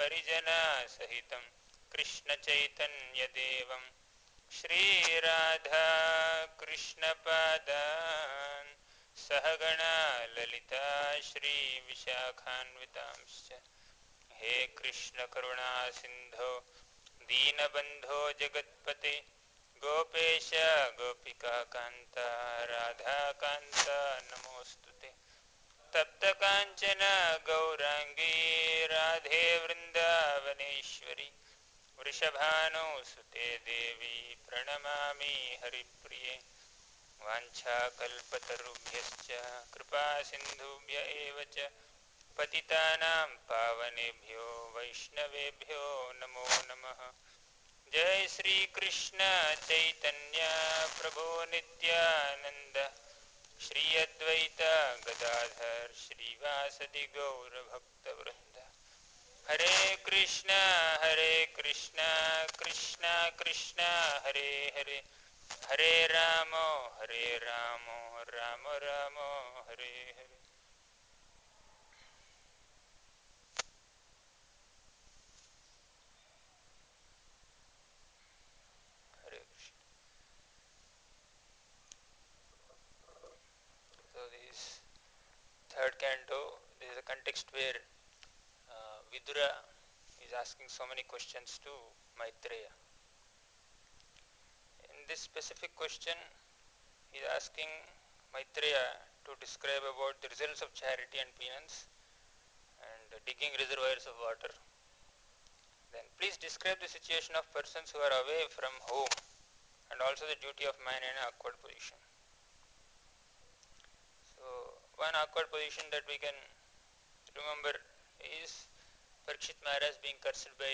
परिजना सहितं कृष्ण चैतन्य देवं श्री राधा कृष्ण पादान् सहगणा ललिता श्री विशाखान्वितांश्च हे कृष्ण करुणा सिंधो दीनबंधो जगत्पते गोपेश गोपिका कांता राधा कांता नमोस्तुते तप्त कांचन गौरांगी राधे वृंदावनेश्वरी वृषभानुसुते देवी प्रणमामि हरिप्रिये वाञ्छाकल्पतरुभ्यश्च कृपा सिन्धुभ्य एव च पतितानां पावनेभ्यो वैष्णवेभ्यो नमो नमः। जय श्री कृष्ण चैतन्य प्रभु नित्यानंद श्री अद्वैत गदाधर श्रीवासदि गौर भक्तवृंद हरे कृष्ण कृष्ण कृष्ण हरे हरे हरे राम राम राम हरे हरे। हरे Krishna. So this third canto, this is a context where Vidura is asking so many questions to Maitreya. In this specific question, he is asking Maitreya to describe about the results of charity and penance and digging reservoirs of water. Then please describe the situation of persons who are away from home and also the duty of man in an awkward position. So one awkward position that we can remember is Parikshit Maharaj being cursed by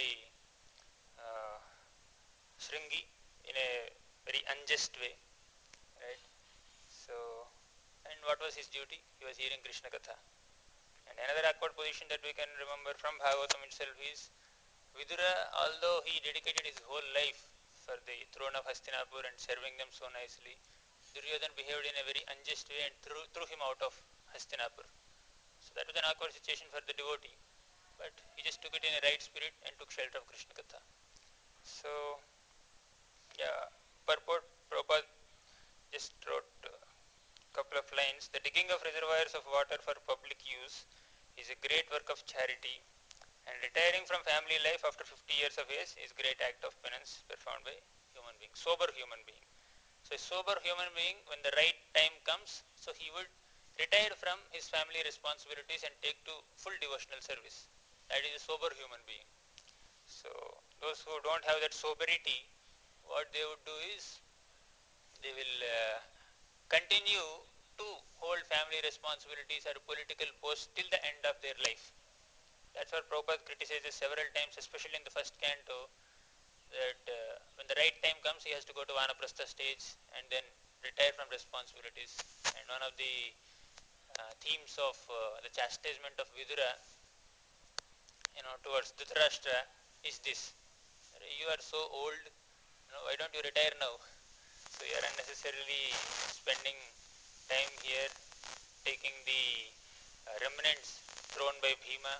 Shringi in a very unjust way, right? So, and what was his duty? He was hearing Krishna Katha. And another awkward position that we can remember from Bhagavatam itself is Vidura, although he dedicated his whole life for the throne of Hastinapur and serving them so nicely, Duryodhan behaved in a very unjust way and threw him out of Hastinapur. So that was an awkward situation for the devotee. But he just took it in a right spirit and took shelter of Krishna Katha. So, yeah, purport Prabhupada just wrote a couple of lines. The digging of reservoirs of water for public use is a great work of charity, and retiring from family life after 50 years of age is a great act of penance performed by human being, sober human being. So a sober human being, when the right time comes, so he would retire from his family responsibilities and take to full devotional service. That is a sober human being. So those who don't have that sobriety, what they would do is they will continue to hold family responsibilities or political posts till the end of their life. That's what Prabhupada criticizes several times, especially in the first canto, that when the right time comes, he has to go to Vanaprastha stage and then retire from responsibilities. And one of the themes of the chastisement of Vidura, towards Dhritarashtra is this: you are so old, why don't you retire now? So you are unnecessarily spending time here, taking the remnants thrown by Bhima,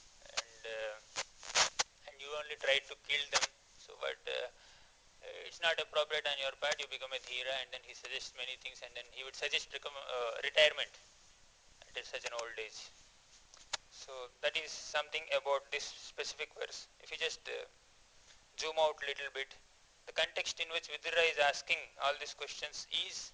and you only try to kill them. So, but it's not appropriate on your part. You become a Dhira, and then he suggests many things, and then he would suggest retirement at such an old age. So that is something about this specific verse. If you just zoom out a little bit, the context in which Vidura is asking all these questions is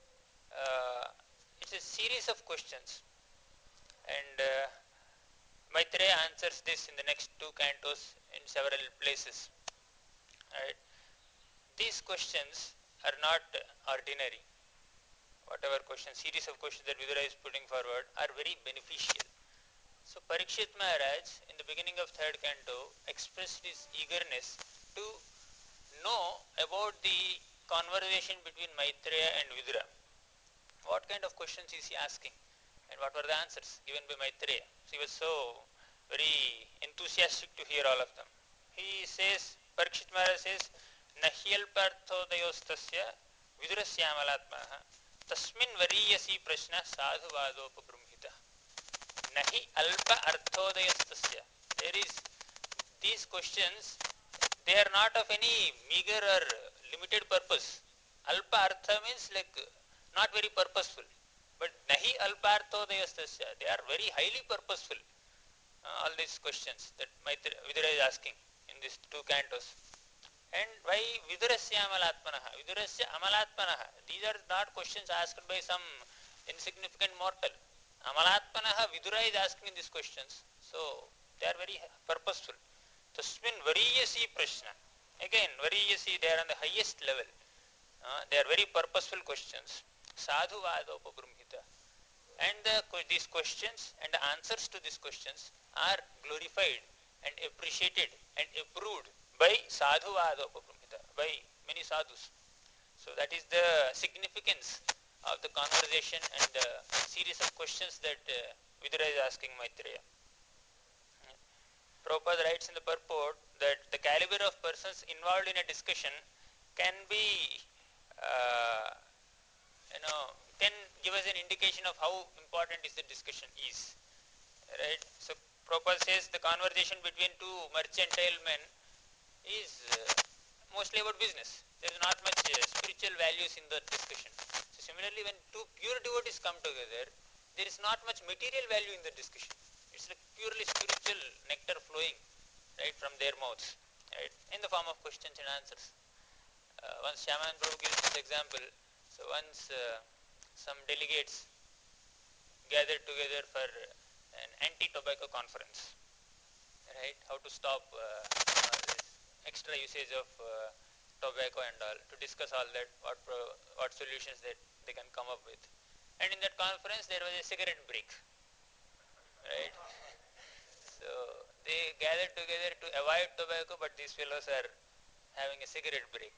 it's a series of questions, and Maitreya answers this in the next two cantos in several places. Right? These questions are not ordinary. Whatever questions, series of questions that Vidura is putting forward are very beneficial. So Parikshit Maharaj in the beginning of third canto expressed his eagerness to know about the conversation between Maitreya and Vidura. What kind of questions is he asking, and what were the answers given by Maitreya? So he was so very enthusiastic to hear all of them. He says, Parikshit Maharaj says, Nahyalparthodayostasya Vidurasyaamalatmaha Tasmin variyasi prashna sadhuvadopabrumbhita Nahi alpa arthodayastasya. There is these questions, they are not of any meager or limited purpose. Alpa artha means like not very purposeful. But nahi alparthodayastasya, they are very highly purposeful. All these questions that Vidura is asking in these two cantos. And why Vidurasya Amalatmanaha? Vidurasya Amalatmanaha. These are not questions asked by some insignificant mortal. Amalatmanaha Vidura is asking these questions. So they are very purposeful. Tasmin Variyasi Prashna. Again, Variyasi, they are on the highest level. They are very purposeful questions. Sadhu Vadopabramhita. And these questions and the answers to these questions are glorified and appreciated and approved by sadhu adopapramhita, by many sadhus. So that is the significance of the conversation and the series of questions that Vidura is asking Maitreya. Prabhupada writes in the purport that the caliber of persons involved in a discussion can be can give us an indication of how important is the discussion is. Right? So Prabhupada says the conversation between two mercantile men is mostly about business. There is not much spiritual values in the discussion. So similarly, when two pure devotees come together, there is not much material value in the discussion. It's like purely spiritual nectar flowing right from their mouths, right, in the form of questions and answers. Once Shaman Prabhu gives this example. So once some delegates gathered together for an anti-tobacco conference, right? How to stop this extra usage of tobacco and all, to discuss all that, what solutions that they can come up with. And in that conference there was a cigarette break, right? So they gathered together to avoid tobacco, but these fellows are having a cigarette break.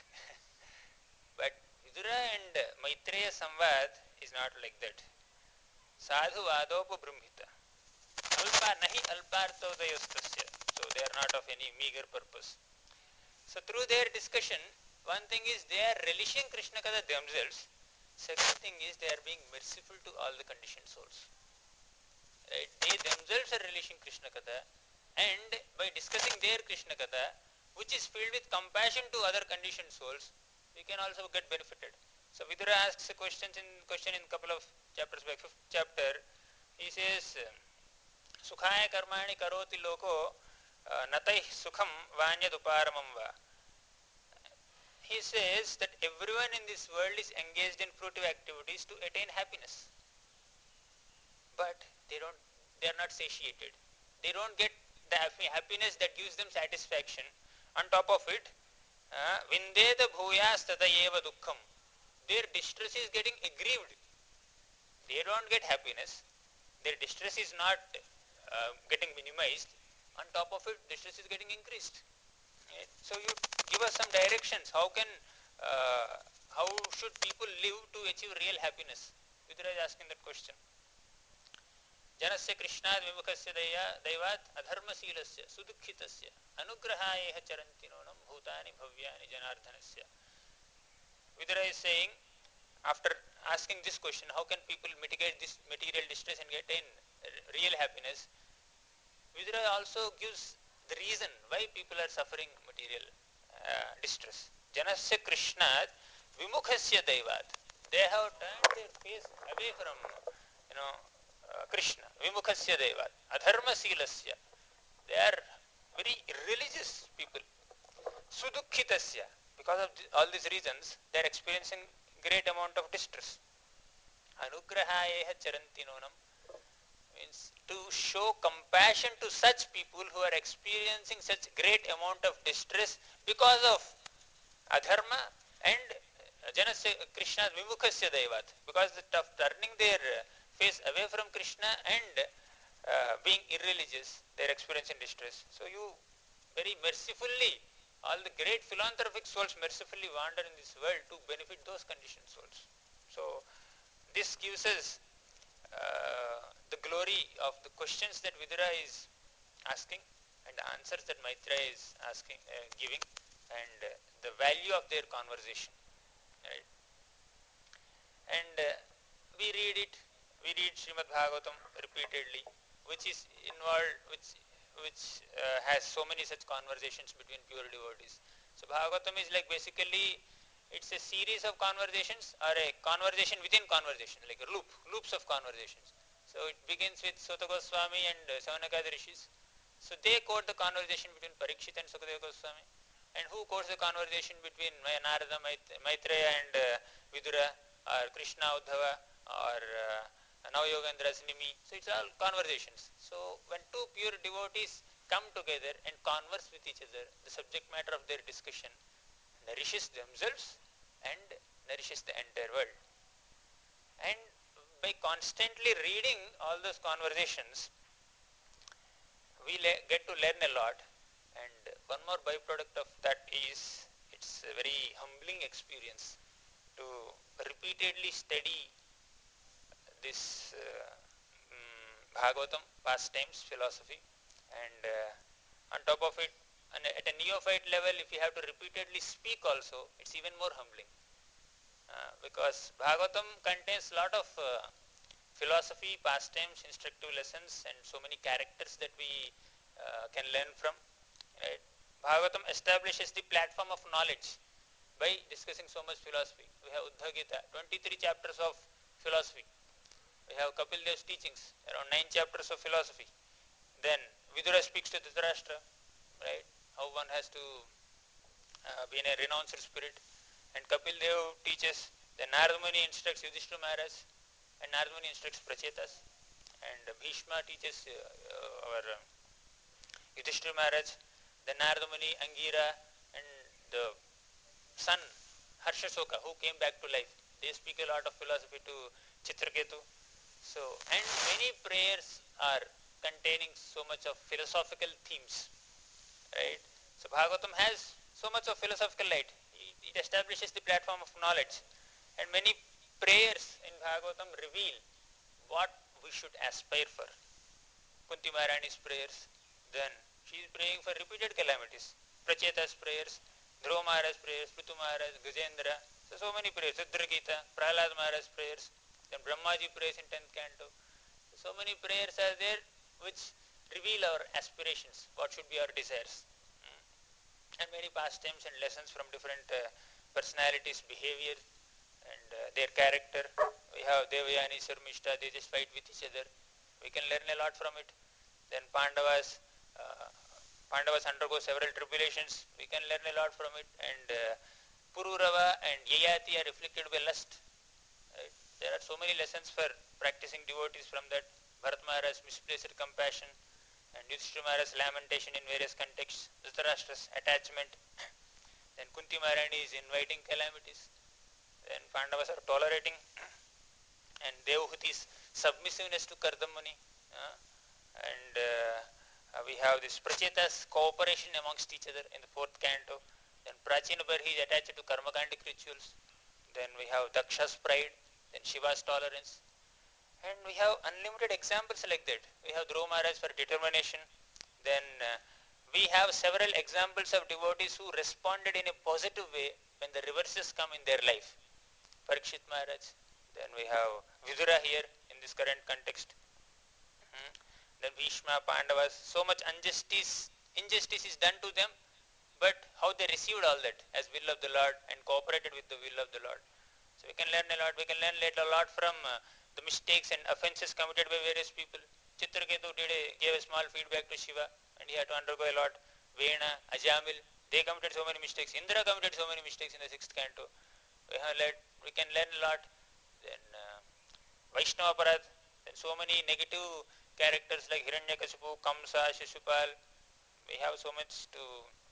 But Vidura and Maitreya Samvad is not like that. Sadhu Vadopabramhita. Alpa nahi alparthodayastasya. So they are not of any meager purpose. So through their discussion, one thing is they are relishing Krishna Katha themselves. Second thing is they are being merciful to all the conditioned souls. Right? They themselves are relishing Krishna Katha, and by discussing their Krishna Katha, which is filled with compassion to other conditioned souls, we can also get benefited. So Vidura asks a question in couple of chapters back, 5th chapter. He says, Sukhaya karmani karoti loko natai sukham vanyaduparamam va. He says that everyone in this world is engaged in fruitive activities to attain happiness. But they are not satiated. They don't get the happiness that gives them satisfaction. On top of it, Vindeta bhuyas tata eva dukkham. Their distress is getting aggrieved. They don't get happiness. Their distress is not getting minimized. On top of it, distress is getting increased. Right? So you give us some directions. How should people live to achieve real happiness? Vidura is asking that question. Janasya Krishnad Vimukasya Daivat Adharmasilasya Sudukhitasya Anugrahayeha Charantinonam Bhutani Bhavyani Janardhanasya. Vidura is saying, after asking this question, how can people mitigate this material distress and attain real happiness, Vidura also gives the reason why people are suffering material distress. Janasya Krishnad Vimukhasya Daivat. They have turned their face away from Krishna. Vimukhasya Daivat. Adharma Silasya. They are very irreligious people. Sudukhitasya. Because of all these reasons, they are experiencing great amount of distress. Anugrahayeha charantinonam means to show compassion to such people who are experiencing such great amount of distress because of adharma and Janasya Krishna's Vimukhasya Daivat, because of turning their face away from Krishna and being irreligious, they are experiencing distress. So you very mercifully, all the great philanthropic souls mercifully wander in this world to benefit those conditioned souls. So this gives us the glory of the questions that Vidura is asking and the answers that Maitreya is giving, and the value of their conversation. Right? And we read Srimad Bhagavatam repeatedly, which is involved, which has so many such conversations between pure devotees. So Bhagavatam is like basically it's a series of conversations or a conversation within conversation, like loops of conversations. So it begins with Sota Goswami and Savanakadi Rishis. So they quote the conversation between Parikshit and Sukadeva Goswami. And who quotes the conversation between Narada, Maitreya and Vidura, or Krishna, Uddhava, or Navayogendra, Nimi. So it's all conversations. So when two pure devotees come together and converse with each other, the subject matter of their discussion nourishes themselves and nourishes the entire world. And by constantly reading all those conversations, we get to learn a lot. And one more byproduct of that is it's a very humbling experience to repeatedly study this Bhagavatam, pastimes, philosophy, and on top of it, and at a neophyte level, if you have to repeatedly speak also, it's even more humbling. Because Bhagavatam contains a lot of philosophy, pastimes, instructive lessons, and so many characters that we can learn from. Right? Bhagavatam establishes the platform of knowledge by discussing so much philosophy. We have Uddha Gita, 23 chapters of philosophy. We have Kapil Dev's teachings, around 9 chapters of philosophy. Then Vidura speaks to Dhritarashtra, right? How one has to be in a renounced spirit. And Kapil Dev teaches, then Narada Muni instructs Yudhishthira Maharaj, and Narada Muni instructs Prachetas. And Bhishma teaches our Yudhishthira Maharaj, then Narada Muni, Angira, and the son Harshasoka, who came back to life. They speak a lot of philosophy to Chitraketu. So, and many prayers are containing so much of philosophical themes, right? So Bhagavatam has so much of philosophical light. It establishes the platform of knowledge, and many prayers in Bhagavatam reveal what we should aspire for. Kunti Maharani's prayers, then she is praying for repeated calamities. Pracheta's prayers, Dhruva Maharaj's prayers, Prithu Maharaj, Gajendra, so many prayers, Rudra Gita, Prahlad Maharaj's prayers, then Brahmaji prays in 10th canto. So many prayers are there which reveal our aspirations, what should be our desires. And many pastimes and lessons from different personalities, behavior, and their character. We have Devayani, Sarmishta, they just fight with each other. We can learn a lot from it. Then Pandavas undergo several tribulations. We can learn a lot from it. And Pururava and Yayati are afflicted by lust. Right? There are so many lessons for practicing devotees from that. Bharat Maharaj's misplaced compassion, and Yudhishthira Maharaj's lamentation in various contexts, Dhritarashtra's attachment, then Kunti Maharani is inviting calamities, then Pandavas are tolerating, and Devhuti's submissiveness to Kardamani, and we have this Pracheta's cooperation amongst each other in the 4th canto, then Prachina Barhi is attached to karmakandic rituals, then we have Daksha's pride, then Shiva's tolerance, and we have unlimited examples like that. We have Dhruva Maharaj for determination, then we have several examples of devotees who responded in a positive way when the reverses come in their life. Parikshit Maharaj, then we have Vidura here in this current context. Then Bhishma, Pandavas, so much injustice is done to them, but how they received all that as will of the Lord and cooperated with the will of the Lord. So we can learn a lot. We can learn a lot from the mistakes and offenses committed by various people. Chitraketu gave a small feedback to Shiva, and he had to undergo a lot. Vena, Ajamil, they committed so many mistakes. Indra committed so many mistakes in the 6th canto. We can learn a lot. Then Vaishnava Parad, then so many negative characters like Hiranyakasipu, Kamsa, Shishupal. We have so much to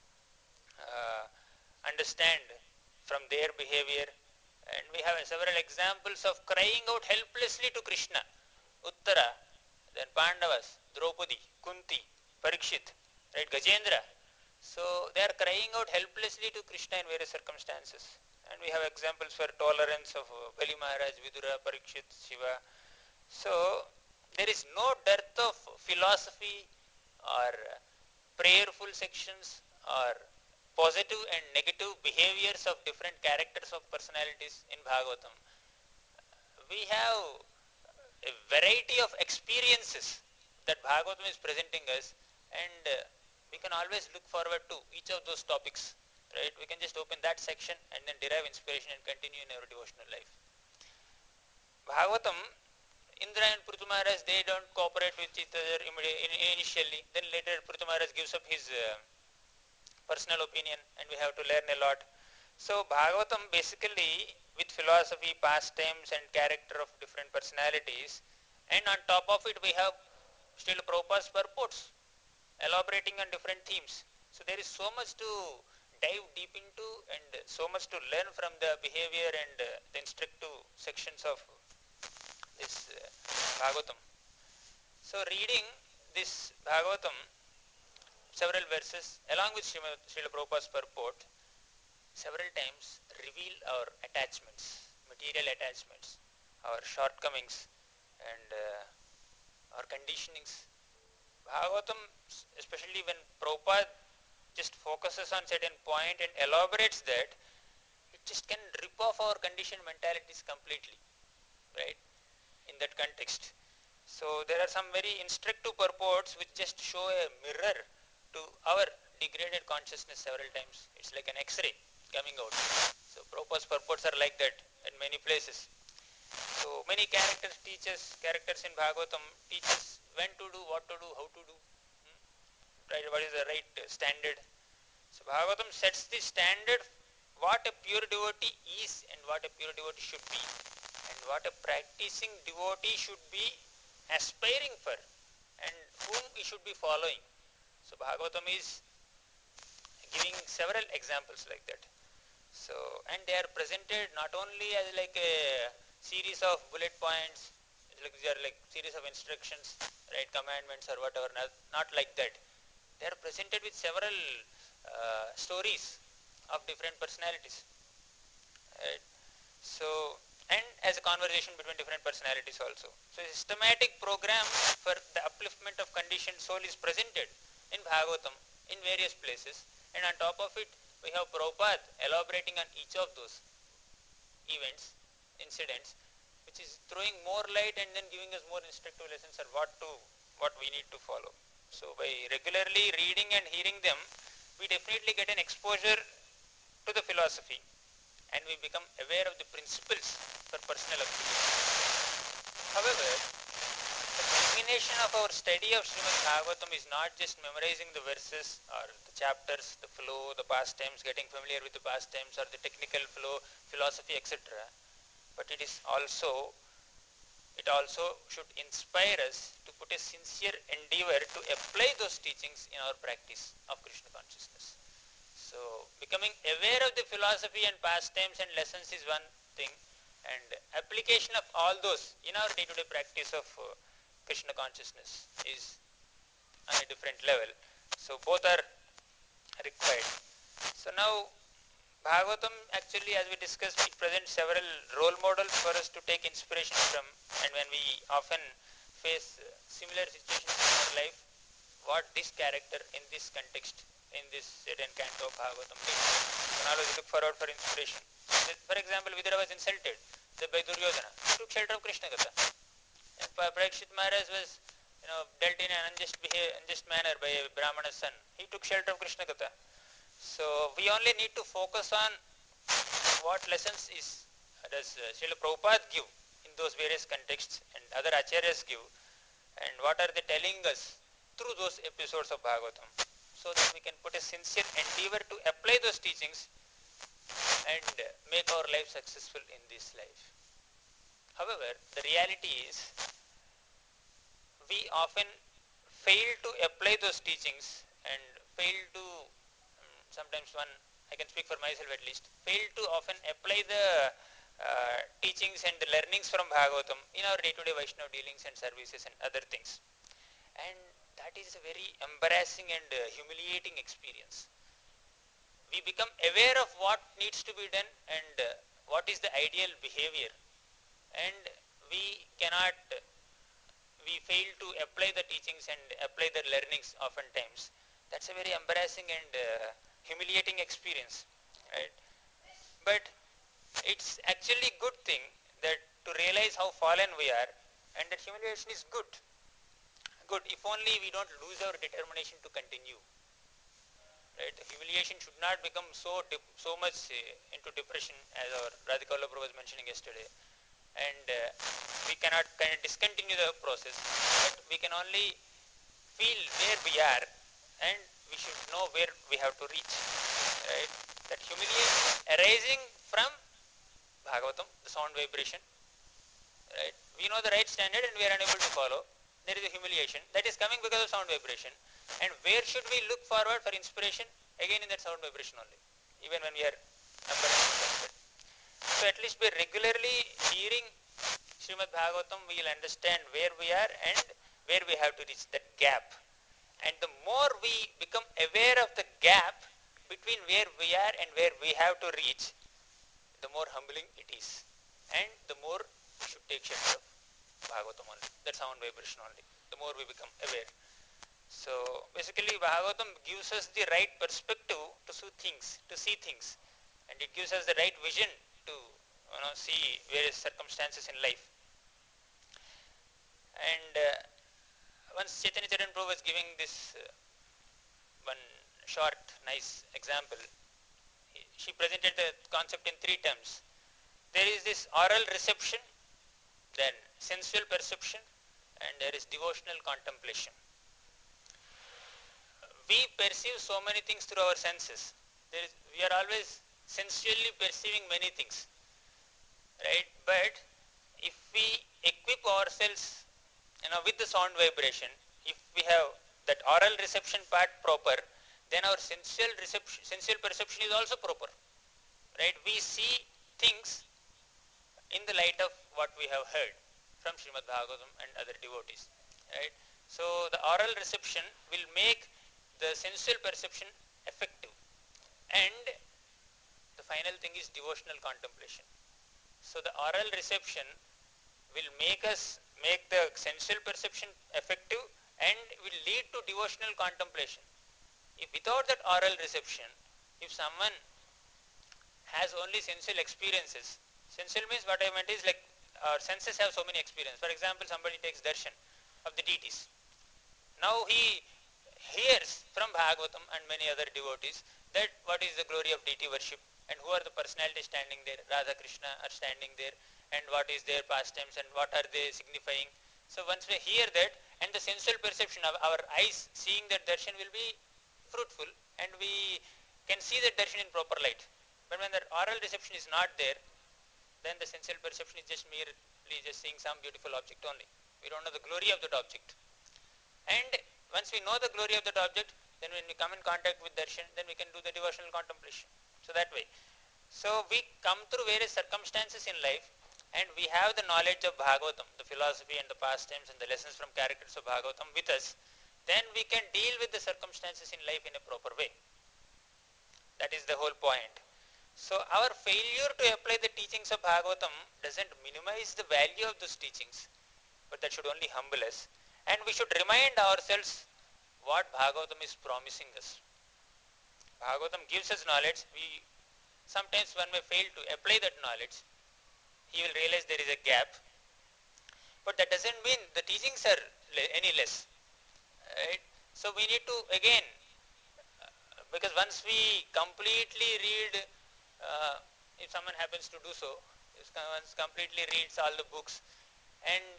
understand from their behavior, and we have several examples of crying out helplessly to Krishna. Uttara, then Pandavas, Draupadi, Kunti, Parikshit, right, Gajendra. So they are crying out helplessly to Krishna in various circumstances. And we have examples for tolerance of Bali Maharaj, Vidura, Parikshit, Shiva. So there is no dearth of philosophy or prayerful sections or positive and negative behaviors of different characters of personalities in Bhagavatam. We have a variety of experiences that Bhagavatam is presenting us, and we can always look forward to each of those topics, right? We can just open that section and then derive inspiration and continue in our devotional life. Bhagavatam, Indra and Prithu Maharaj, they don't cooperate with each other initially. Then later Prithu Maharaj gives up his personal opinion and we have to learn a lot. So Bhagavatam basically with philosophy, pastimes and character of different personalities, and on top of it we have Srila Prabhupada's purports elaborating on different themes. So there is so much to dive deep into and so much to learn from the behavior and the instructive sections of this Bhagavatam. So reading this Bhagavatam, several verses along with Srila Prabhupada's purport, several times reveal our attachments, material attachments, our shortcomings and our conditionings. Bhagavatam, especially when Prabhupada just focuses on certain point and elaborates that, it just can rip off our conditioned mentalities completely, right, in that context. So there are some very instructive purports which just show a mirror to our degraded consciousness several times. It's like an X-ray coming out. So Prabhupada's purports are like that in many places. So many characters in Bhagavatam teaches when to do, what to do, how to do, right, what is the right standard. So Bhagavatam sets the standard what a pure devotee is and what a pure devotee should be and what a practicing devotee should be aspiring for and whom he should be following. So Bhagavatam is giving several examples like that. So, and they are presented not only as like a series of bullet points, like they are like series of instructions, right, commandments or whatever, not like that. They are presented with several stories of different personalities, right? So, and as a conversation between different personalities also. So a systematic program for the upliftment of conditioned soul is presented in Bhagavatam in various places, and on top of it we have Prabhupada elaborating on each of those events, incidents, which is throwing more light and then giving us more instructive lessons on what we need to follow. So by regularly reading and hearing them, we definitely get an exposure to the philosophy and we become aware of the principles for personal application. However, the culmination of our study of Srimad Bhagavatam is not just memorizing the verses or the chapters, the flow, the pastimes, getting familiar with the pastimes or the technical flow, philosophy, etc. But it also should inspire us to put a sincere endeavor to apply those teachings in our practice of Krishna consciousness. So becoming aware of the philosophy and pastimes and lessons is one thing, and application of all those in our day-to-day practice of Krishna consciousness is on a different level. So both are required. So now Bhagavatam actually, as we discussed, it presents several role models for us to take inspiration from, and when we often face similar situations in our life, what this character in this context, in this certain canto of Bhagavatam did. You can always look forward for inspiration. For example, Vidura was insulted by Duryodhana. He took shelter of Krishna Katha. And Parikshit Maharaj was dealt in an unjust manner by a Brahmana's son. He took shelter of Krishna Katha. So we only need to focus on what lessons does Srila Prabhupada give in those various contexts and other acharyas give, and what are they telling us through those episodes of Bhagavatam, so that we can put a sincere endeavor to apply those teachings and make our life successful in this life. However, the reality is we often fail to apply those teachings and fail to sometimes I can speak for myself at least, fail to often apply the teachings and the learnings from Bhagavatam in our day-to-day Vaishnava dealings and services and other things. And that is a very embarrassing and humiliating experience. We become aware of what needs to be done and what is the ideal behavior, and we fail to apply the teachings and apply the learnings oftentimes. That's a very embarrassing and humiliating experience, right? But it's actually good thing that to realize how fallen we are, and that humiliation is good. good if only we don't lose our determination to continue. Right? The humiliation should not become so much into depression as our Radhika Prabhu was mentioning yesterday, and we cannot kind of discontinue the process, but we can only feel where we are, and we should know where we have to reach. Right? That humiliation arising from Bhagavatam, the sound vibration. Right? We know the right standard and we are unable to follow. There is a humiliation that is coming because of sound vibration. And where should we look forward for inspiration? Again in that sound vibration only, even when we are unbalanced. So at least by regularly hearing Srimad Bhagavatam, we will understand where we are and where we have to reach that gap. And the more we become aware of the gap between where we are and where we have to reach, the more humbling it is. And the more we should take shelter of Bhagavatam only, that sound vibration only, the more we become aware. So basically Bhagavatam gives us the right perspective to see things, and it gives us the right vision to see various circumstances in life. And once Chaitanya Charan Prabhu was giving this one short nice example, she presented the concept in 3 terms. There is this oral reception, then sensual perception, and there is devotional contemplation. We perceive so many things through our senses. We are always sensually perceiving many things, right? But if we equip ourselves, with the sound vibration, if we have that oral reception part proper, then our sensual perception is also proper, right? We see things in the light of what we have heard from Srimad Bhagavatam and other devotees, right? So the oral reception will make the sensual perception effective, and the final thing is devotional contemplation. So the oral reception will make the sensual perception effective and will lead to devotional contemplation. If without that oral reception, if someone has only sensual experiences, sensual means what I meant is like our senses have so many experiences. For example, somebody takes darshan of the deities. Now he hears from Bhagavatam and many other devotees that what is the glory of deity worship and who are the personalities standing there. Radha Krishna are standing there, and what is their pastimes and what are they signifying. So once we hear that, and the sensual perception of our eyes seeing that darshan will be fruitful, and we can see that darshan in proper light. But when the oral reception is not there, then the sensual perception is just merely just seeing some beautiful object only. We don't know the glory of that object. And once we know the glory of that object, then when we come in contact with darshan, then we can do the devotional contemplation. So that way. So we come through various circumstances in life, and we have the knowledge of Bhagavatam, the philosophy and the pastimes and the lessons from characters of Bhagavatam with us, then we can deal with the circumstances in life in a proper way. That is the whole point. So our failure to apply the teachings of Bhagavatam doesn't minimize the value of those teachings, but that should only humble us. And we should remind ourselves what Bhagavatam is promising us. Bhagavatam gives us knowledge. Sometimes one may fail to apply that knowledge. He will realize there is a gap. But that doesn't mean the teachings are any less. Right? So we need to again, because once we completely read, if someone happens to do so, once completely reads all the books, and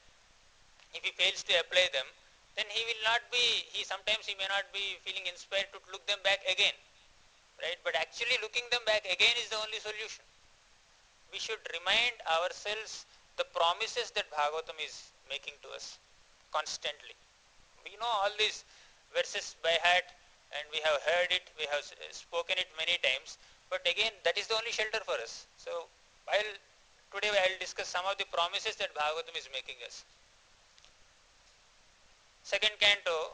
if he fails to apply them, then sometimes he may not be feeling inspired to look them back again, right? But actually looking them back again is the only solution. We should remind ourselves the promises that Bhagavatam is making to us constantly. We know all these verses by heart, and we have heard it, we have spoken it many times, but again that is the only shelter for us. So today I will discuss some of the promises that Bhagavatam is making us. Second canto,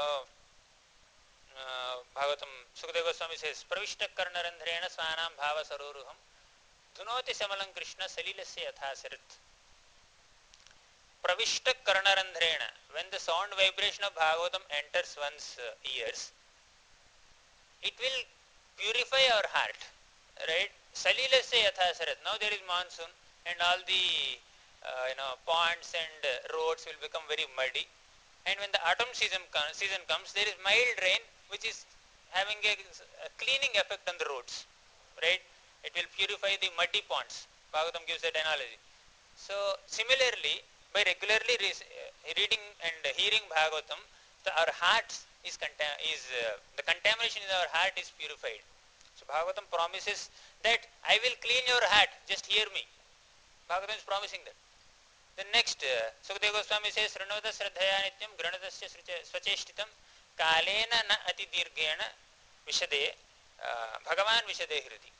Bhagavatam, Sukadeva Goswami says, Pravishta Karnarandhrena Svanam Bhava Saroruham Dhunoti Samalam Krishna Salilasya Yathasarit. Pravishta Karnarandhrena, when the sound vibration of Bhagavatam enters one's ears, it will purify our heart, right? Salilasya Yathasarit. Now there is monsoon, and all the ponds and roads will become very muddy. And when the autumn season comes, there is mild rain which is having a cleaning effect on the roads, right? It will purify the muddy ponds. Bhagavatam gives that analogy. So similarly, by regularly reading and hearing Bhagavatam, our heart the contamination in our heart is purified. So Bhagavatam promises that I will clean your heart, just hear me. Bhagavatam is promising that. The next, Sukadeva Goswami says, Srinavata Sraddhaya Nityam Granatasya Swacheshtitam Kalena Na Atidirghena Vishade Bhagavan Vishade Hridi.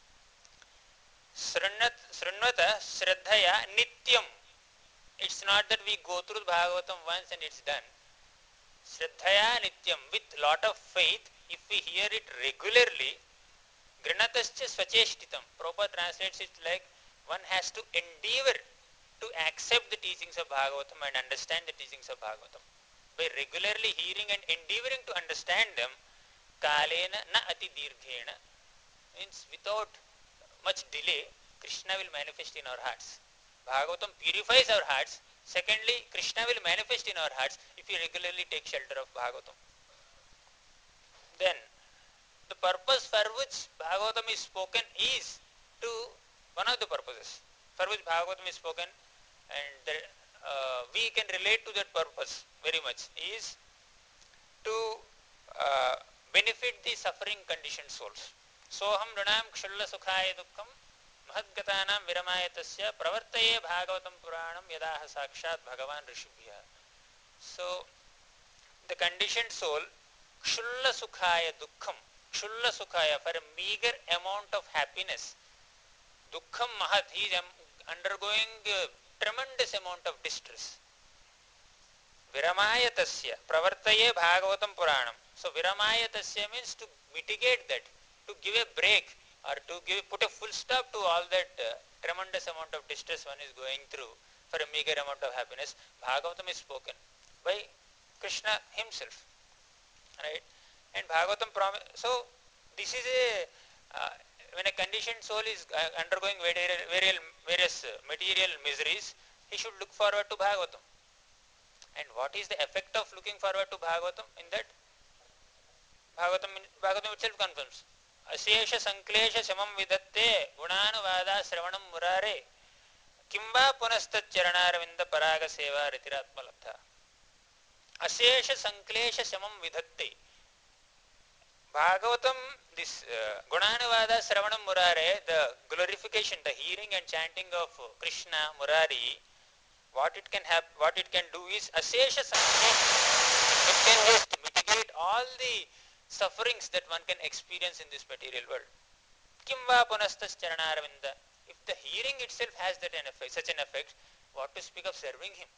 Srinvata Sraddhaya Nityam. It's not that we go through Bhagavatam once and it's done. Shraddhaya Nityam, with lot of faith, if we hear it regularly, Granatascha Swacheshtitam. Prabhupada translates it like one has to endeavor to accept the teachings of Bhagavatam and understand the teachings of Bhagavatam. By regularly hearing and endeavoring to understand them, Kalena na ati dirghena, means without much delay, Krishna will manifest in our hearts. Bhagavatam purifies our hearts. Secondly, Krishna will manifest in our hearts if we regularly take shelter of Bhagavatam. Then, the purpose for which Bhagavatam is spoken is to, one of the purposes for which Bhagavatam is spoken, and we can relate to that purpose very much, is to benefit the suffering conditioned souls. Soham runam kshulla sukhaya dukkham mahadgatanam viramayatasya pravartaye bhagavatam puranam yadaha sakshat bhagavan rishibhya. So, the conditioned soul, kshulla sukhaya dukkham, kshulla sukhaya, for a meager amount of happiness, dukkham mahat, he is undergoing tremendous amount of distress. Viramayatasya, pravartaye bhagavatam puranam. So viramayatasya means to mitigate that, to give a break or to put a full stop to all that tremendous amount of distress one is going through for a meager amount of happiness. Bhagavatam is spoken by Krishna himself, right? And Bhagavatam so this is when a conditioned soul is undergoing various material miseries, he should look forward to Bhagavatam. And what is the effect of looking forward to Bhagavatam? In that, Bhagavatam itself confirms. Asesha sanklesha samam vidatte gunanuvada sravanam murare kimva punastat charanaravinda paraga seva ritiratma labdha. Asesha sanklesha samam vidatte. Bhagavatam, this Gunanuvada Sravanam Murare, the glorification, the hearing and chanting of Krishna Murari, what it can do is Asesha Sankhya. It can just mitigate all the sufferings that one can experience in this material world. Kimva punastas charanaravinda. If the hearing itself has that such an effect, what to speak of serving him?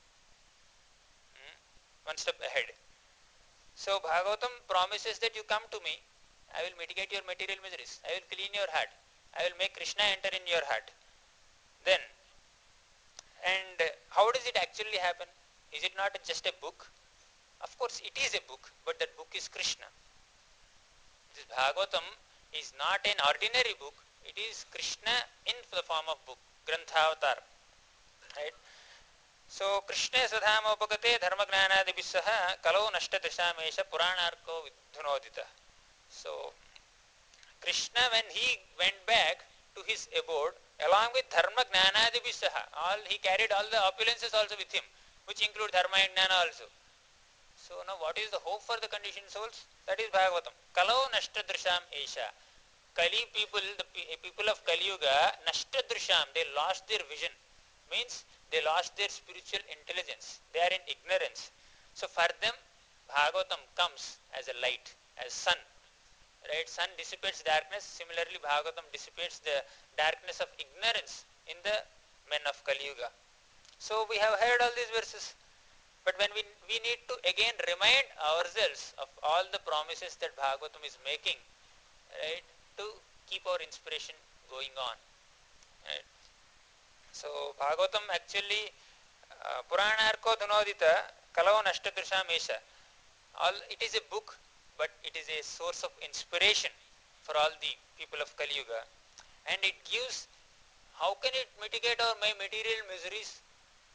One step ahead. So Bhagavatam promises that you come to me, I will mitigate your material miseries, I will clean your heart, I will make Krishna enter in your heart. Then, and how does it actually happen? Is it not just a book? Of course it is a book, but that book is Krishna. This Bhagavatam is not an ordinary book, it is Krishna in the form of book, Grantha-avatar. Right? So Krishna sadhama upagate dharma gnanadibhissaha kalau nashtatishamesha puranarko vidhunodita. So Krishna, when he went back to his abode along with dharma gnanadibhissaha, he carried all the opulences also with him, which include dharma and gnana also. So now what is the hope for the conditioned souls? That is Bhagavatam. Kalau nashtadrisham esha. Kali people, the people of Kali Yuga, nashtadrisham, they lost their vision. Means they lost their spiritual intelligence. They are in ignorance. So for them, Bhagavatam comes as a light, as sun. Right? Sun dissipates darkness. Similarly, Bhagavatam dissipates the darkness of ignorance in the men of Kali Yuga. So we have heard all these verses. But when we need to again remind ourselves of all the promises that Bhagavatam is making, right, to keep our inspiration going on. Right? So Bhagavatam actually Puranarko Dhunodita Kalau Nashtadrisham Esha. It is a book, but it is a source of inspiration for all the people of Kali Yuga. And it gives, how can it mitigate our material miseries?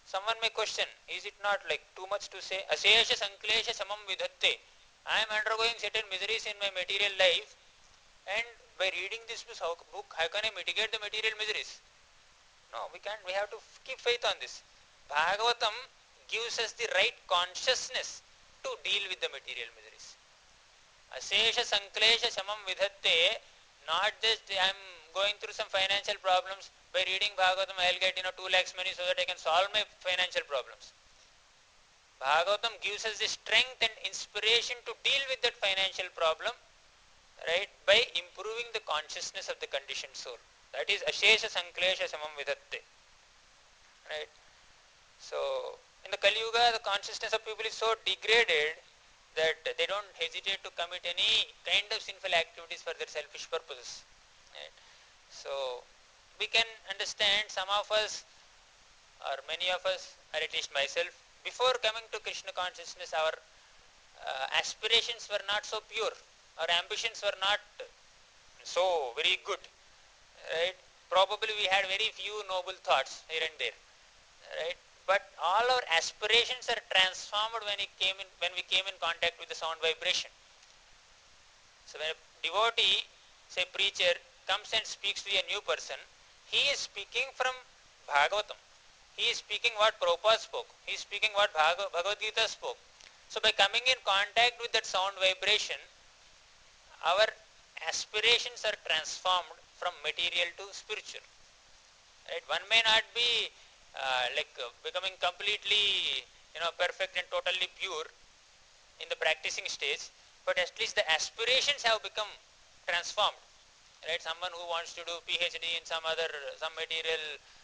Someone may question, is it not like too much to say? Asesha sanklesha samam vidhatte. I am undergoing certain miseries in my material life, and by reading this book, how can I mitigate the material miseries? No, we can't. We have to keep faith on this. Bhagavatam gives us the right consciousness to deal with the material miseries. Asesha sanklesha samam vidhatte. Not just I am going through some financial problems. By reading Bhagavatam, I will get 2 lakhs money so that I can solve my financial problems. Bhagavatam gives us the strength and inspiration to deal with that financial problem, right, by improving the consciousness of the conditioned soul. That is Ashesha Sanklesha Samam Vidhatte. Right. So, in the Kali Yuga, the consciousness of people is so degraded that they don't hesitate to commit any kind of sinful activities for their selfish purposes. Right. So, we can understand some of us, or many of us, or at least myself, before coming to Krishna consciousness, our aspirations were not so pure, our ambitions were not so very good, right? Probably we had very few noble thoughts here and there, right? But all our aspirations are transformed when we came in contact with the sound vibration. So when a devotee, say preacher, comes and speaks to a new person, he is speaking from Bhagavatam. He is speaking what Prabhupada spoke. He is speaking what Bhagavad Gita spoke. So by coming in contact with that sound vibration, our aspirations are transformed from material to spiritual. Right? One may not be becoming completely perfect and totally pure in the practicing stage, but at least the aspirations have become transformed. Right? Someone who wants to do PhD in some material,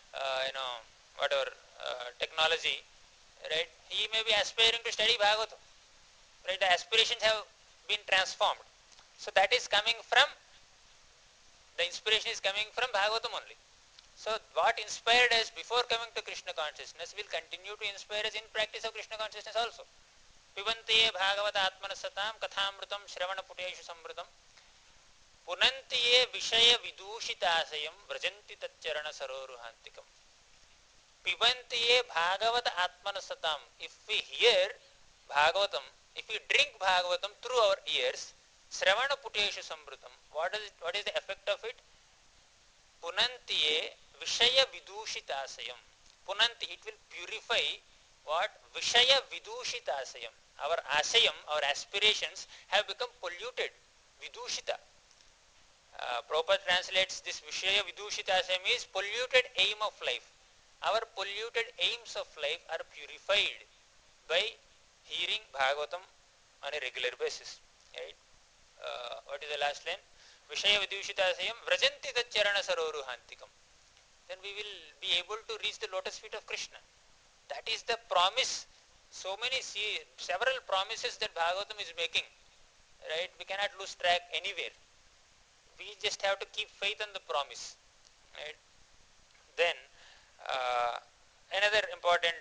technology, right? He may be aspiring to study Bhagavatam. Right? The aspirations have been transformed. So that is coming from, the inspiration is coming from Bhagavatam only. So what inspired us before coming to Krishna consciousness will continue to inspire us in practice of Krishna consciousness also. Pibantiye Bhagavata Atmanasatam Kathamrutam Shravana Puteshu Samrutam Punantiye Vishaya Vidushitasayam Vrajanti Tatcharana Saroruhantikam. Pibantiye Bhagavata Atmanasatam. If we hear Bhagavatam, if we drink Bhagavatam through our ears, Shravana Puteshu Samrutam, what is the effect of it? Punantiye Vishaya Vidushitasayam. Punanti, it will purify what? Vishaya Vidushitasayam. Our asayam, our aspirations have become polluted. Vidushita. Prabhupada translates this Vishaya Vidushitasayam is polluted aim of life. Our polluted aims of life are purified by hearing Bhagavatam on a regular basis. Right? What is the last line? Vishaya Vidushitasayam Vrajanti Tatcharana Saroruhantikam. Then we will be able to reach the lotus feet of Krishna. That is the promise. Several promises that Bhagavatam is making. Right? We cannot lose track anywhere. We just have to keep faith on the promise. Right? Then another important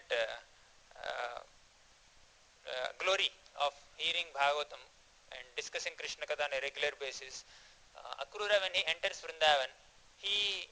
glory of hearing Bhagavatam and discussing Krishna Katha on a regular basis. Akrura, when he enters Vrindavan, he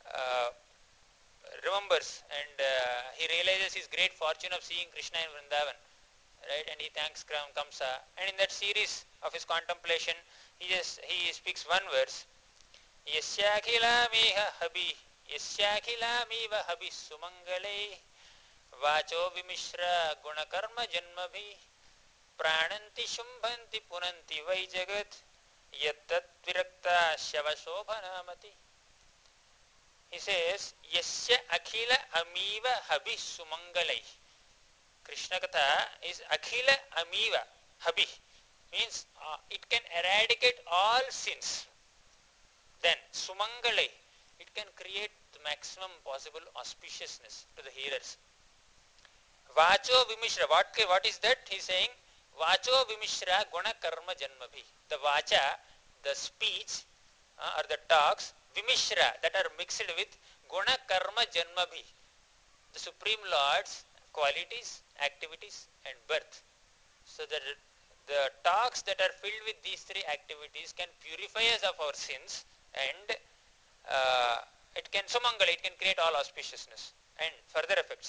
remembers and he realizes his great fortune of seeing Krishna in Vrindavan, right? And he thanks Kamsa. And in that series of his contemplation, he speaks one verse: Yasyakhilameha habi, Yasyakhilameva habi sumangale, Vacho vimishra gunakarma janmabhi, Prananti shumbhanti punanti vai jagat, Yattat virakta shavashobhanamati. He says, Yasya akhila amiva habi sumangalai. Krishna Katha is akhila amiva habi. Means it can eradicate all sins. Then sumangalai, it can create the maximum possible auspiciousness to the hearers. Vacho vimishra, what is that? He is saying, Vacho vimishra guna karma janmabhi. The vacha, the speech or the talks, vimishra, that are mixed with guna karma janmabhi, the Supreme Lord's qualities, activities and birth. So that the talks that are filled with these three activities can purify us of our sins, and it can sumangala, it can create all auspiciousness and further effects.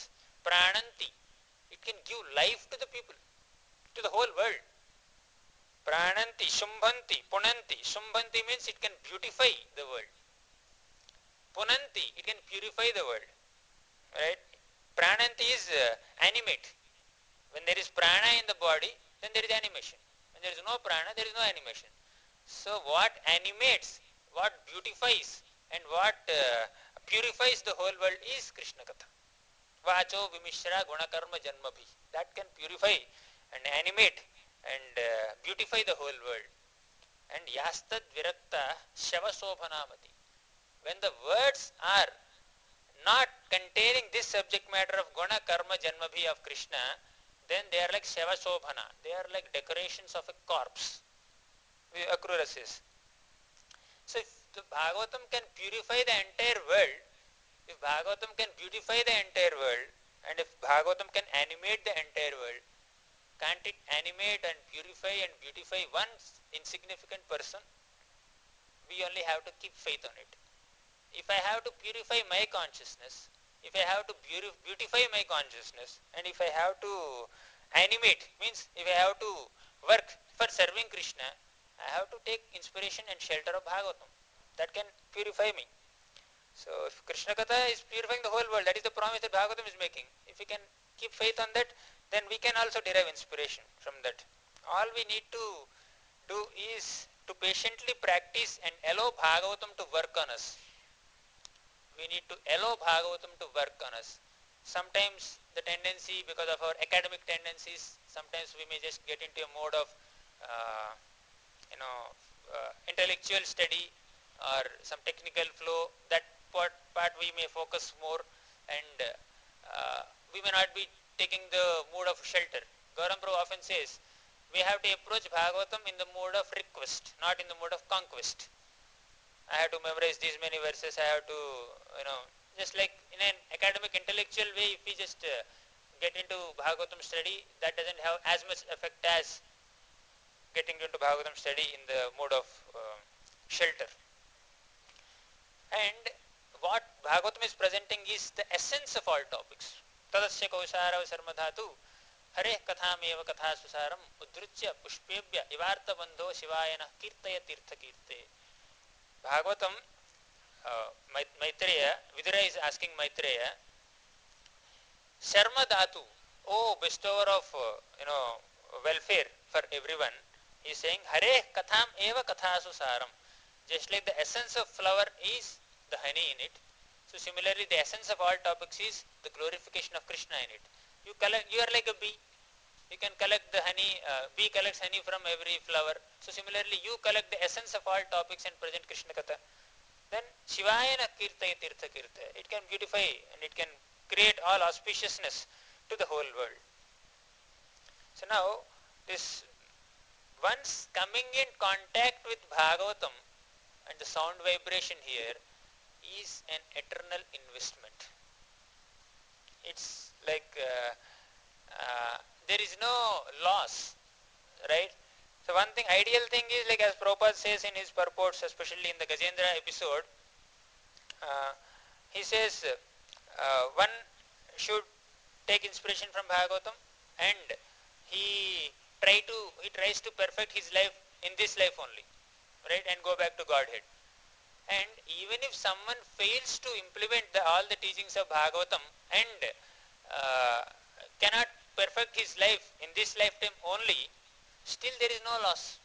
prananti. It can give life to the people, to the whole world. Prananti, Shumbhanti, Punanti. Shumbhanti means it can beautify the world. Punanti, it can purify the world. Right? Prananti is animate. When there is prana in the body, then there is animation. When there is no prana, there is no animation. So what animates, what beautifies and what purifies the whole world is Krishna Katha. Vacho vimishra gunakarma janmabhi. That can purify and animate and beautify the whole world. And yastad virakta shavasobhanamati. When the words are not containing this subject matter of guna karma janmabhi of Krishna, then they are like shavasobhana. They are like decorations of a corpse. Akrura says. So if the Bhagavatam can purify the entire world, if Bhagavatam can beautify the entire world, and if Bhagavatam can animate the entire world, can't it animate and purify and beautify one insignificant person? We only have to keep faith on it. If I have to purify my consciousness, if I have to beautify my consciousness, and if I have to animate, means if I have to work for serving Krishna, I have to take inspiration and shelter of Bhagavatam. That can purify me. So if Krishna Katha is purifying the whole world, that is the promise that Bhagavatam is making. If we can keep faith on that, then we can also derive inspiration from that. All we need to do is to patiently practice and allow Bhagavatam to work on us. We need to allow Bhagavatam to work on us. Sometimes the tendency, because of our academic tendencies, sometimes we may just get into a mode of intellectual study or some technical flow. That part we may focus more, and we may not be taking the mood of shelter. Gauram Prabhu often says we have to approach Bhagavatam in the mood of request, not in the mood of conquest. I have to memorize these many verses, I have to, just like in an academic intellectual way, if we just get into Bhagavatam study, that doesn't have as much effect as getting into Bhagavatam study in the mode of shelter. And what Bhagavatam is presenting is the essence of all topics. Tadasya kausara sarmadhatu hare katham eva katha susaram udrutya pushpebhya ivarta bandho shivayana kirtaya tirtha kirte. Bhagavatam, Maitreya, Vidura is asking Maitreya, Sarmadhatu, oh bestower of welfare for everyone, he is saying hare katham eva katha susaram. Just like the essence of flower is the honey in it, so similarly the essence of all topics is the glorification of Krishna in it. You are like a bee. You can collect the honey, bee collects honey from every flower. So similarly you collect the essence of all topics and present Krishna Katha. Then Shivayana Kirtaya Tirtha Kirta. It can beautify and it can create all auspiciousness to the whole world. So now this once coming in contact with Bhagavatam, and the sound vibration here is an eternal investment. It's like there is no loss, right? So one thing, ideal thing is, like as Prabhupada says in his purports, especially in the Gajendra episode, he says one should take inspiration from Bhagavatam, and he tries to perfect his life in this life only, right, and go back to Godhead. And even if someone fails to implement all the teachings of Bhagavatam and cannot perfect his life in this lifetime only, still there is no loss.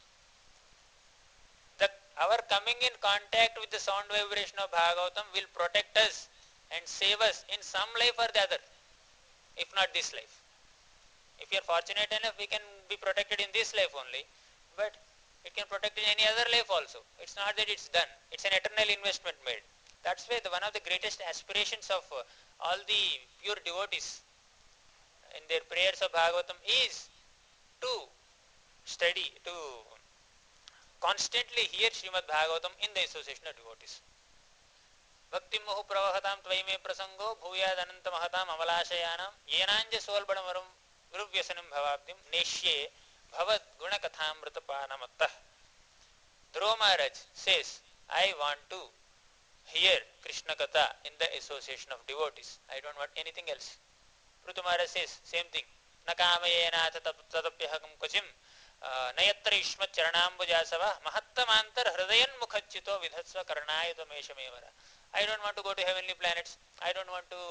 Our coming in contact with the sound vibration of Bhagavatam will protect us and save us in some life or the other, if not this life. If we are fortunate enough, we can be protected in this life only, but it can protect in any other life also. It's not that it's done. It's an eternal investment made. That's why one of the greatest aspirations of all the pure devotees in their prayers of Bhagavatam is to study, to constantly hear Srimad Bhagavatam in the association of devotees. Bhakti mohu pravahatam tvaime prasango bhuyad ananta mahatam amalashayana yenanja solbadamaram viruvyasanam bhavabdim neshye bhavat gunakatham ratapanamattah. Dhruva Maharaj says, I want to hear Krishna Katha in the association of devotees. I don't want anything else. Prithu Maharaj says, same thing. Nakamayena tadapyaham kvachim nayatra ishmat charanambujasava mahattamantar hridayan mukhachito vidhatsva karnayuta meshamevara. I don't want to go to heavenly planets. I don't want to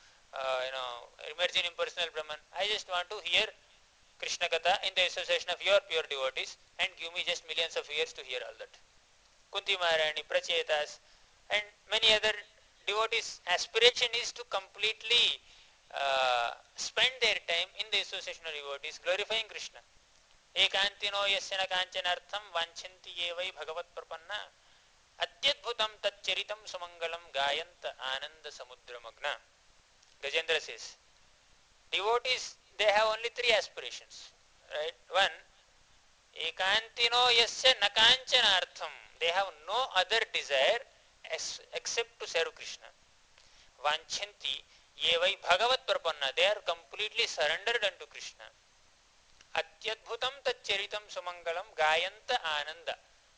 emerge in impersonal Brahman. I just want to hear Krishna Katha in the association of your pure devotees and give me just millions of years to hear all that. Kunti Maharani, Prachetas and many other devotees' aspiration is to completely spend their time in the association of devotees glorifying Krishna. Ekantino yasyana kanchanartham vanchanti yevai bhagavat prapanna atyadbhutam tatcharitam sumangalam gayanta ananda samudramagna. Gajendra says, devotees, they have only three aspirations, right? One, ekantino yasya nakanchanartham, they have no other desire except to serve Krishna. Vanchanti yevai bhagavat prapanna, they are completely surrendered unto Krishna. Atyadbhutam tatcharitam sumangalam gayanta ananda,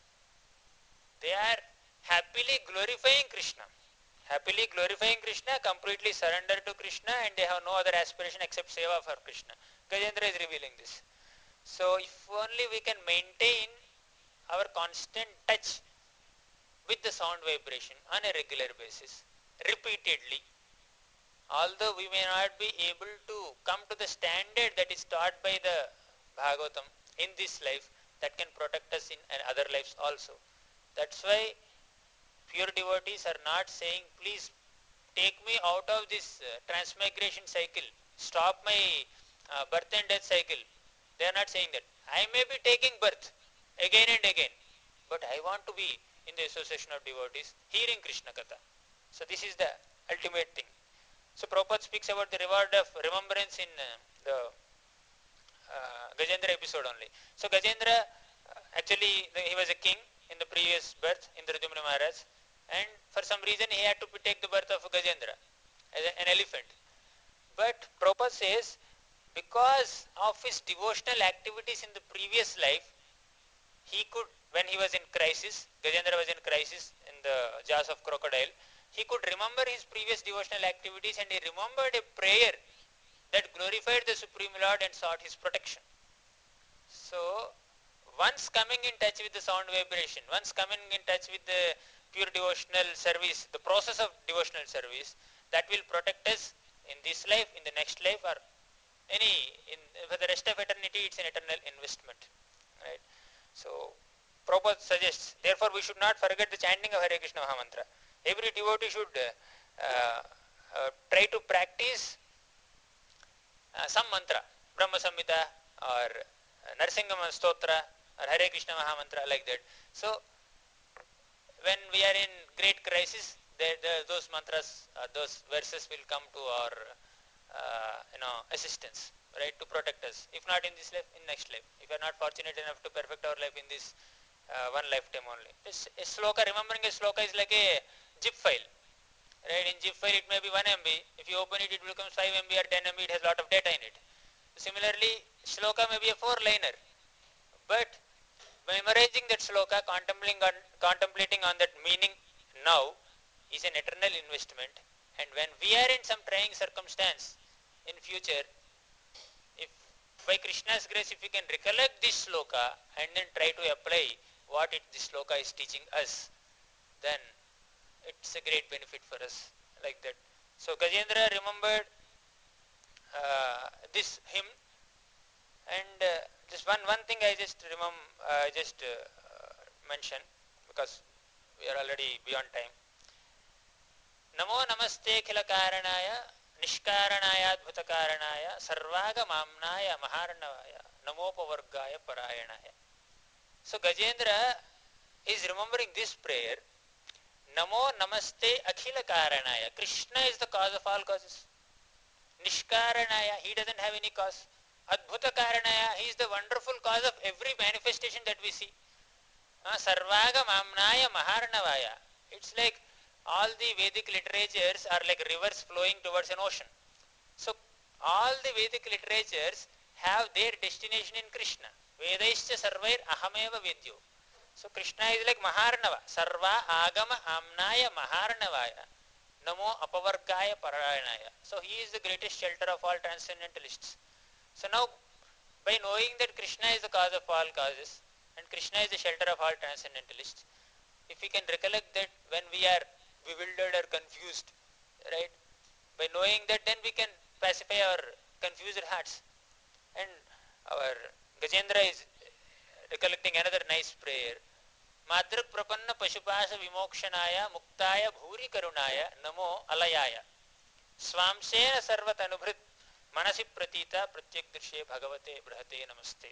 they are happily glorifying Krishna. Happily glorifying Krishna, completely surrendered to Krishna, and they have no other aspiration except seva for Krishna. Gajendra is revealing this. So if only we can maintain our constant touch with the sound vibration on a regular basis, repeatedly, although we may not be able to come to the standard that is taught by the Bhagavatam in this life, that can protect us in other lives also. That's why pure devotees are not saying, please take me out of this transmigration cycle, stop my birth and death cycle. They are not saying that. I may be taking birth again and again, but I want to be in the association of devotees, hearing Krishna Katha. So this is the ultimate thing. So Prabhupada speaks about the reward of remembrance in the Gajendra episode only. So Gajendra, actually he was a king in the previous birth, Indradumna Maharaj, and for some reason he had to take the birth of Gajendra as an elephant. But Prabhupada says, because of his devotional activities in the previous life, he could, when he was in crisis, Gajendra was in crisis in the jaws of crocodile, he could remember his previous devotional activities, and he remembered a prayer that glorified the Supreme Lord and sought his protection. So once coming in touch with the sound vibration, once coming in touch with the pure devotional service, the process of devotional service, that will protect us in this life, in the next life, or for the rest of eternity. It's an eternal investment, right? So Prabhupada suggests, therefore we should not forget the chanting of Hare Krishna Maha Mantra. Every devotee should try to practice some mantra, Brahma Samhita or Narsingama Stotra or Hare Krishna Maha Mantra, like that. So when we are in great crisis, those mantras, those verses will come to our assistance, right, to protect us. If not in this life, in next life. If we are not fortunate enough to perfect our life in this one lifetime only. A sloka, remembering a sloka is like a zip file, right? In zip file it may be 1 MB. If you open it, it becomes 5 MB or 10 MB. It has a lot of data in it. Similarly, sloka may be a 4-liner, but memorizing that sloka, contemplating on that meaning now, is an eternal investment. And when we are in some trying circumstance in future, if by Krishna's grace, if we can recollect this sloka and then try to apply what this sloka is teaching us, then it's a great benefit for us, like that. So Gajendra remembered this hymn, and just one thing I just mention, because we are already beyond time. Namo namaste khila karanaya nishkaranaya adbhuta karanaya sarvaga mamnaya maharnavaya namopavargaya parayanaya. So Gajendra is remembering this prayer. Namo namaste akhila karanaya. Krishna is the cause of all causes. Nishkaranaya, he doesn't have any cause. Adbhuta karanaya, he is the wonderful cause of every manifestation that we see. Sarvaga mamnaya maharnavaya. It's like all the Vedic literatures are like rivers flowing towards an ocean. So all the Vedic literatures have their destination in Krishna. Vedaischa sarvair ahameva vedyo. So Krishna is like Maharnava. Sarva agama amnaya maharnavaya Namo apavargaya parayanaya. So he is the greatest shelter of all transcendentalists. So now, by knowing that Krishna is the cause of all causes and Krishna is the shelter of all transcendentalists, if we can recollect that when we are bewildered or confused, right, by knowing that, then we can pacify our confused hearts. And our Gajendra is recollecting another nice prayer. Madruk prapanna pashupasa vimokshanaaya muktaya bhuri karunaya namo alayaya swamsena sarvat anubhrit manasi pratita pratyek dirshe bhagavate brahate namaste.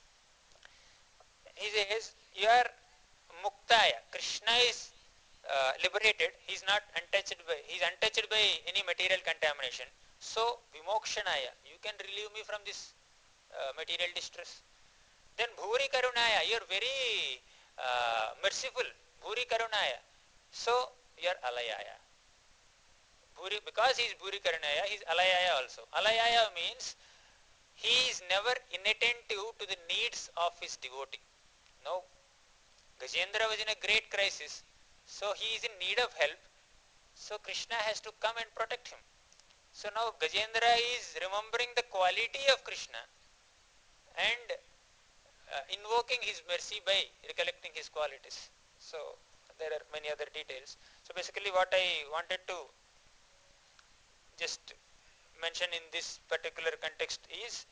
He says, you are muktaya. Krishna is liberated. He is not untouched by, he is untouched by any material contamination. So vimokshanaya, you can relieve me from this material distress. Then bhuri karunaya, you are very merciful. Bhuri karunaya, so you are alayaya. Bhuri, because he is bhuri karunaya, he is alayaya also. Alayaya means he is never inattentive to the needs of his devotee. No, Gajendra was in a great crisis, so he is in need of help. So Krishna has to come and protect him. So now Gajendra is remembering the quality of Krishna and invoking his mercy by recollecting his qualities. So there are many other details. So basically what I wanted to just mention in this particular context is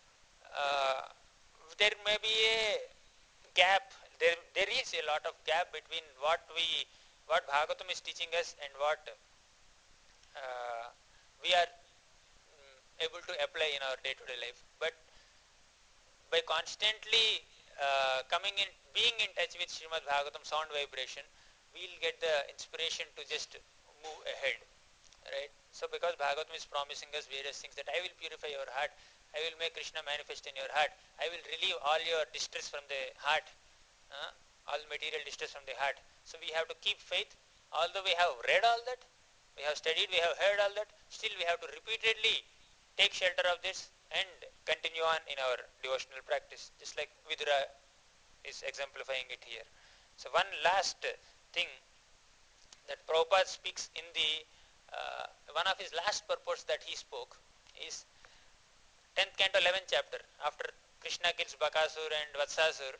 there may be a gap, there is a lot of gap between what Bhagavatam is teaching us and what we are able to apply in our day-to-day life. But by constantly coming in, being in touch with Srimad Bhagavatam sound vibration, we'll get the inspiration to just move ahead, right? So because Bhagavatam is promising us various things, that I will purify your heart, I will make Krishna manifest in your heart, I will relieve all your distress from the heart, all material distress from the heart. So we have to keep faith, although we have read all that, we have studied, we have heard all that, still we have to repeatedly take shelter of this and continue on in our devotional practice, just like Vidura is exemplifying it here. So one last thing that Prabhupada speaks in the one of his last purports that he spoke is 10th canto 11th chapter. After Krishna kills Bakasur and Vatsasur,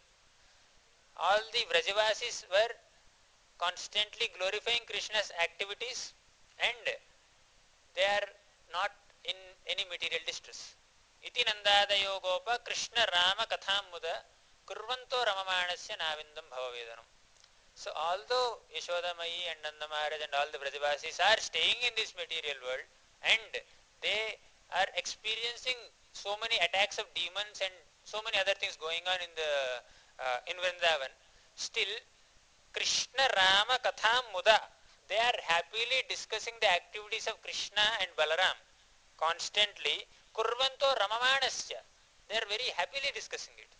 all the Vrajavasis were constantly glorifying Krishna's activities and they are not in any material distress. Iti nandadayo gopa Krishna Rama katham muda kurvanto ramamanasya navindam bhavavedanam. So although Yashodamayi and Nanda Maharaj and all the Vrajavasis are staying in this material world and they are experiencing so many attacks of demons and so many other things going on in Vrindavan, still Krishna Rama Katham Muda, they are happily discussing the activities of Krishna and Balaram constantly. Kurvanto Ramamanasya, they are very happily discussing it,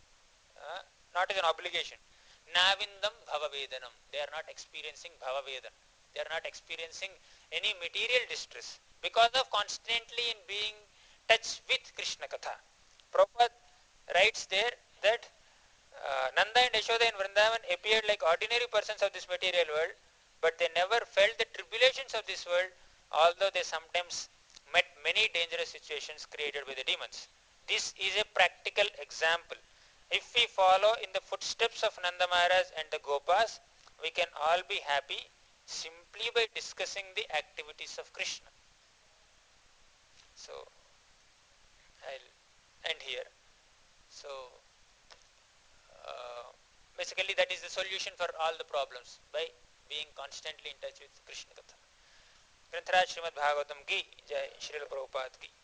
not as an obligation. Navindam Bhavavedanam, they are not experiencing Bhavavedan, they are not experiencing any material distress because of constantly in being touch with Krishna Katha. Prabhupada writes there that Nanda and Yashoda in Vrindavan appeared like ordinary persons of this material world, but they never felt the tribulations of this world, although they sometimes met many dangerous situations created by the demons. This is a practical example. If we follow in the footsteps of Nanda Maharaj and the Gopas, we can all be happy simply by discussing the activities of Krishna. So, I'll end here. So, basically that is the solution for all the problems, by being constantly in touch with Krishna Katha. Grantaraj Srimad Bhagavatam ki Jai, Srila Prabhupada ki